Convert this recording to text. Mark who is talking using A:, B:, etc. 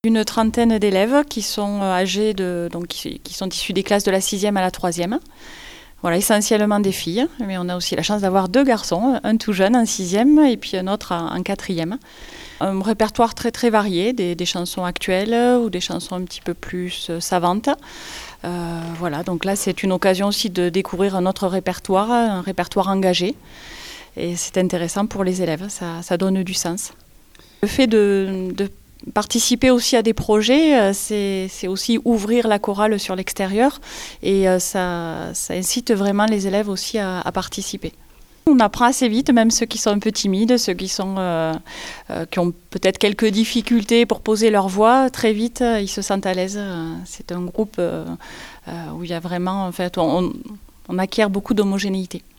A: Une trentaine d'élèves qui sont âgés qui sont issus des classes de la 6e à la 3e. Voilà, essentiellement des filles, mais on a aussi la chance d'avoir 2 garçons, un tout jeune en 6e et puis un autre en 4e. Un répertoire très très varié, des chansons actuelles ou des chansons un petit peu plus savantes. Voilà, donc là c'est une occasion aussi de découvrir un autre répertoire, un répertoire engagé. Et c'est intéressant pour les élèves, ça donne du sens. Le fait de participer aussi à des projets, c'est aussi ouvrir la chorale sur l'extérieur et ça incite vraiment les élèves aussi à participer. On apprend assez vite, même ceux qui sont un peu timides, ceux qui ont peut-être quelques difficultés pour poser leur voix, très vite ils se sentent à l'aise. C'est un groupe où il y a vraiment, en fait, on acquiert beaucoup d'homogénéité.